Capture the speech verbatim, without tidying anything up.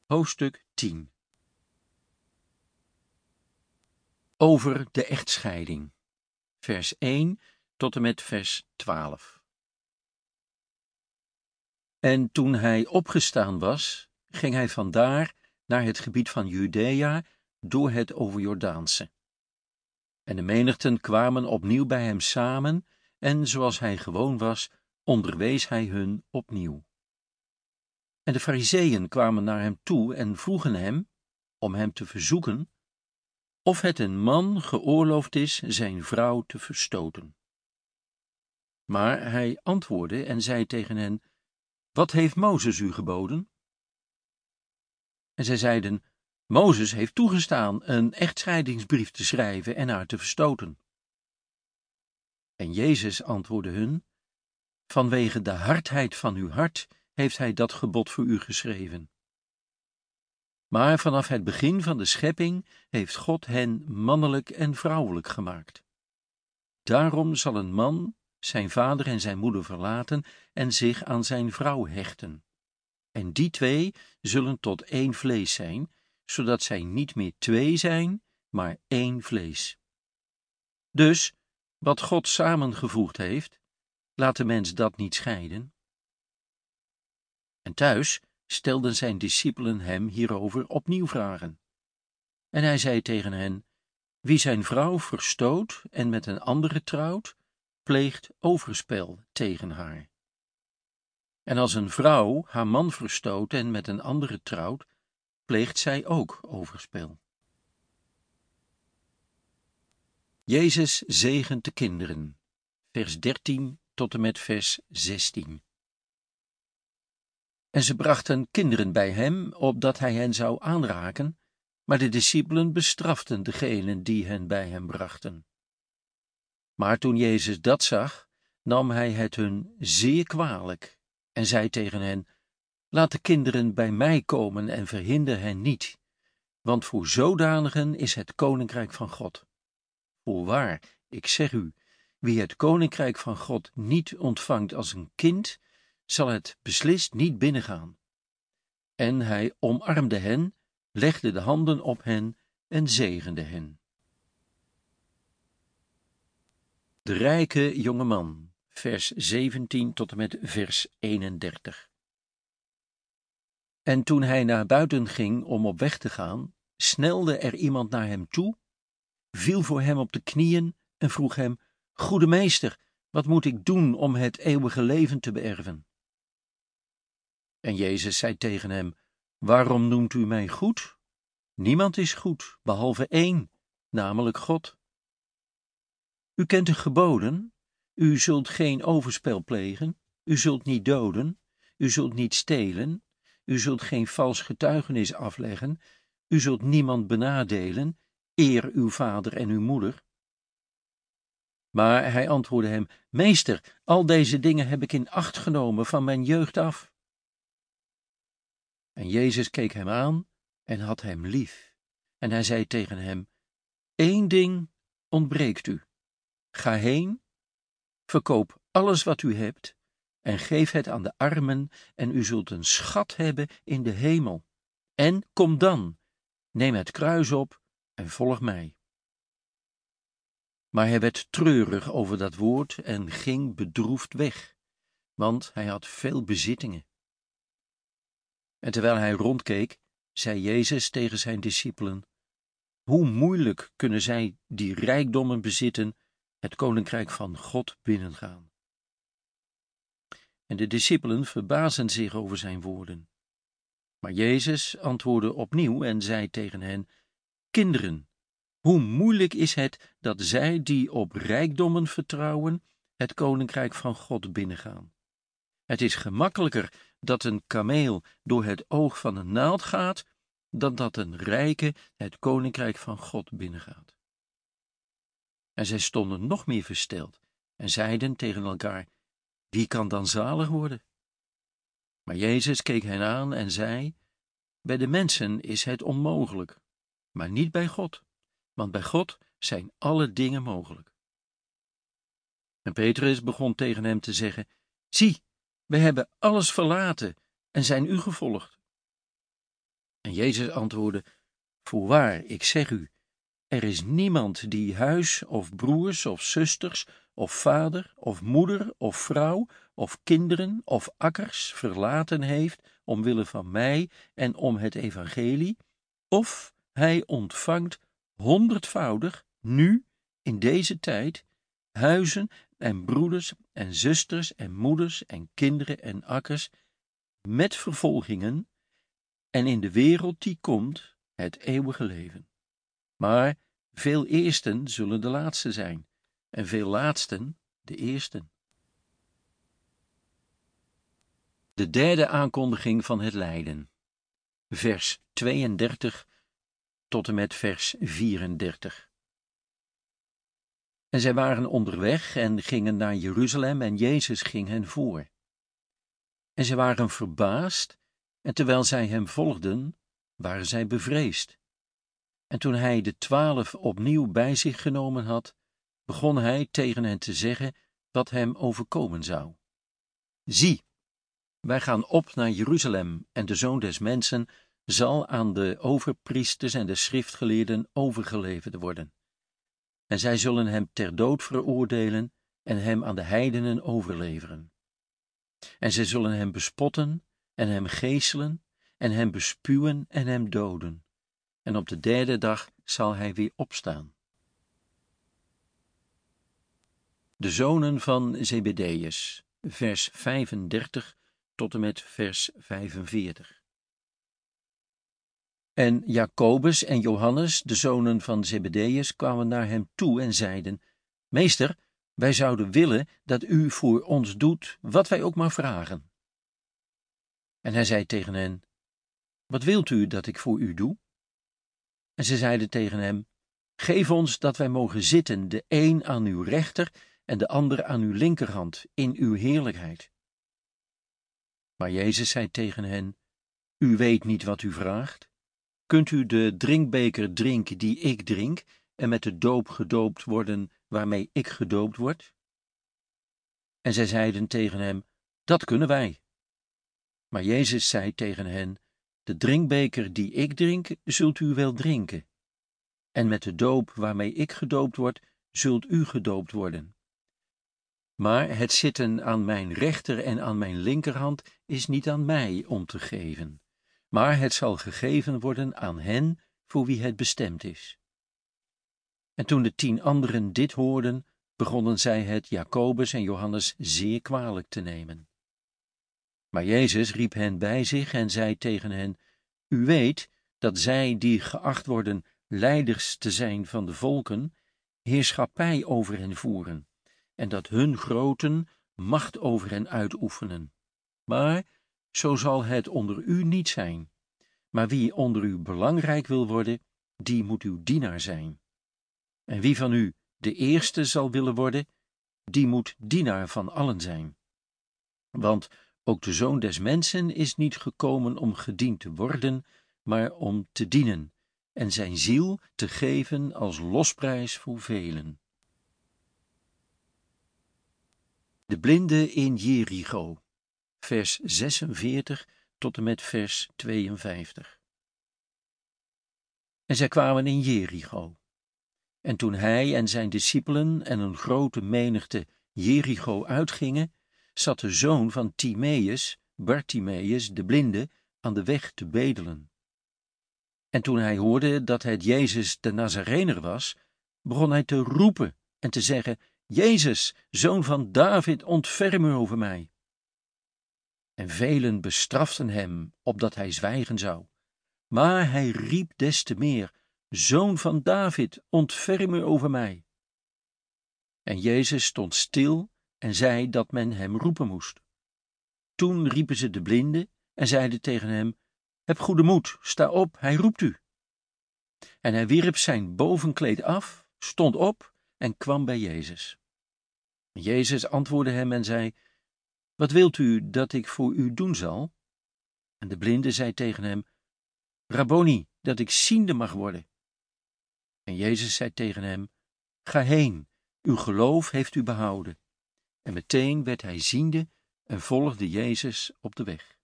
Hoofdstuk tien. Over de echtscheiding, vers één tot en met vers twaalf. En toen hij opgestaan was, ging hij vandaar naar het gebied van Judea door het overjordaanse. En de menigten kwamen opnieuw bij hem samen, en zoals hij gewoon was, onderwees hij hun opnieuw. En de Farizeeën kwamen naar hem toe en vroegen hem, om hem te verzoeken, of het een man geoorloofd is zijn vrouw te verstoten. Maar hij antwoordde en zei tegen hen: Wat heeft Mozes u geboden? En zij zeiden: Mozes heeft toegestaan een echtscheidingsbrief te schrijven en haar te verstoten. En Jezus antwoordde hun: Vanwege de hardheid van uw hart heeft hij dat gebod voor u geschreven. Maar vanaf het begin van de schepping heeft God hen mannelijk en vrouwelijk gemaakt. Daarom zal een man zijn vader en zijn moeder verlaten en zich aan zijn vrouw hechten. En die twee zullen tot één vlees zijn, zodat zij niet meer twee zijn, maar één vlees. Dus, wat God samengevoegd heeft, laat de mens dat niet scheiden. En thuis stelden zijn discipelen hem hierover opnieuw vragen. En hij zei tegen hen: Wie zijn vrouw verstoot en met een andere trouwt, pleegt overspel tegen haar. En als een vrouw haar man verstoot en met een andere trouwt, pleegt zij ook overspel. Jezus zegent de kinderen, vers dertien tot en met vers zestien. En ze brachten kinderen bij hem, opdat hij hen zou aanraken, maar de discipelen bestraften degenen die hen bij hem brachten. Maar toen Jezus dat zag, nam hij het hun zeer kwalijk en zei tegen hen: Laat de kinderen bij mij komen en verhinder hen niet, want voor zodanigen is het koninkrijk van God. Voorwaar, ik zeg u, wie het koninkrijk van God niet ontvangt als een kind, zal het beslist niet binnengaan. En hij omarmde hen, legde de handen op hen en zegende hen. De rijke jonge man, vers zeventien tot en met vers eenendertig. En toen hij naar buiten ging om op weg te gaan, snelde er iemand naar hem toe, viel voor hem op de knieën en vroeg hem: Goede meester, wat moet ik doen om het eeuwige leven te beërven? En Jezus zei tegen hem: Waarom noemt u mij goed? Niemand is goed, behalve één, namelijk God. U kent de geboden: u zult geen overspel plegen, u zult niet doden, u zult niet stelen, u zult geen vals getuigenis afleggen, u zult niemand benadelen, eer uw vader en uw moeder. Maar hij antwoordde hem: Meester, al deze dingen heb ik in acht genomen van mijn jeugd af. En Jezus keek hem aan en had hem lief. En hij zei tegen hem: Eén ding ontbreekt u. Ga heen, verkoop alles wat u hebt en geef het aan de armen, en u zult een schat hebben in de hemel. En kom dan, neem het kruis op en volg mij. Maar hij werd treurig over dat woord en ging bedroefd weg, want hij had veel bezittingen. En terwijl hij rondkeek, zei Jezus tegen zijn discipelen: Hoe moeilijk kunnen zij die rijkdommen bezitten, het koninkrijk van God binnengaan. En de discipelen verbazen zich over zijn woorden. Maar Jezus antwoordde opnieuw en zei tegen hen: Kinderen, hoe moeilijk is het dat zij die op rijkdommen vertrouwen, het koninkrijk van God binnengaan. Het is gemakkelijker dat een kameel door het oog van een naald gaat, dan dat een rijke het koninkrijk van God binnengaat. En zij stonden nog meer versteld en zeiden tegen elkaar: Wie kan dan zalig worden? Maar Jezus keek hen aan en zei: Bij de mensen is het onmogelijk, maar niet bij God, want bij God zijn alle dingen mogelijk. En Petrus begon tegen hem te zeggen: Zie, we hebben alles verlaten en zijn u gevolgd. Jezus antwoordde: Voorwaar, ik zeg u, er is niemand die huis of broers of zusters of vader of moeder of vrouw of kinderen of akkers verlaten heeft omwille van mij en om het evangelie, of hij ontvangt honderdvoudig nu in deze tijd huizen en broeders en zusters en moeders en kinderen en akkers met vervolgingen, en in de wereld die komt het eeuwige leven. Maar veel eersten zullen de laatste zijn, en veel laatsten de eersten. De derde aankondiging van het lijden, vers tweeëndertig tot en met vers vierendertig. En zij waren onderweg en gingen naar Jeruzalem, en Jezus ging hen voor. En zij waren verbaasd, en terwijl zij hem volgden, waren zij bevreesd. En toen hij de twaalf opnieuw bij zich genomen had, begon hij tegen hen te zeggen wat hem overkomen zou. Zie, wij gaan op naar Jeruzalem, en de Zoon des Mensen zal aan de overpriesters en de schriftgeleerden overgeleverd worden. En zij zullen hem ter dood veroordelen en hem aan de heidenen overleveren. En zij zullen hem bespotten en hem geeselen en hem bespuwen en hem doden. En op de derde dag zal hij weer opstaan. De zonen van Zebedeus, vers vijfendertig tot en met vers vijfenveertig. En Jacobus en Johannes, de zonen van Zebedeus, kwamen naar hem toe en zeiden: Meester, wij zouden willen dat u voor ons doet wat wij ook maar vragen. En hij zei tegen hen: Wat wilt u dat ik voor u doe? En ze zeiden tegen hem: Geef ons dat wij mogen zitten, de een aan uw rechter en de ander aan uw linkerhand, in uw heerlijkheid. Maar Jezus zei tegen hen: U weet niet wat u vraagt. Kunt u de drinkbeker drinken die ik drink, en met de doop gedoopt worden waarmee ik gedoopt word? En zij zeiden tegen hem: Dat kunnen wij. Maar Jezus zei tegen hen: De drinkbeker die ik drink, zult u wel drinken. En met de doop waarmee ik gedoopt word, zult u gedoopt worden. Maar het zitten aan mijn rechter en aan mijn linkerhand is niet aan mij om te geven, maar het zal gegeven worden aan hen voor wie het bestemd is. En toen de tien anderen dit hoorden, begonnen zij het Jacobus en Johannes zeer kwalijk te nemen. Maar Jezus riep hen bij zich en zei tegen hen: U weet dat zij die geacht worden leiders te zijn van de volken, heerschappij over hen voeren, en dat hun groten macht over hen uitoefenen. Maar zo zal het onder u niet zijn. Maar wie onder u belangrijk wil worden, die moet uw dienaar zijn. En wie van u de eerste zal willen worden, die moet dienaar van allen zijn. Want ook de Zoon des Mensen is niet gekomen om gediend te worden, maar om te dienen, en zijn ziel te geven als losprijs voor velen. De blinde in Jericho, vers zesenveertig tot en met vers tweeënvijftig. En zij kwamen in Jericho. En toen hij en zijn discipelen en een grote menigte Jericho uitgingen, zat de zoon van Timeus, Bartimeus, de blinde, aan de weg te bedelen. En toen hij hoorde dat het Jezus de Nazarener was, begon hij te roepen en te zeggen: Jezus, zoon van David, ontferm u over mij. En velen bestraften hem, opdat hij zwijgen zou. Maar hij riep des te meer: Zoon van David, ontferm u over mij. En Jezus stond stil en zei dat men hem roepen moest. Toen riepen ze de blinde en zeiden tegen hem: Heb goede moed, sta op, hij roept u. En hij wierp zijn bovenkleed af, stond op en kwam bij Jezus. Jezus antwoordde hem en zei: Wat wilt u dat ik voor u doen zal? En de blinde zei tegen hem: Rabboni, dat ik ziende mag worden. En Jezus zei tegen hem: Ga heen, uw geloof heeft u behouden. En meteen werd hij ziende en volgde Jezus op de weg.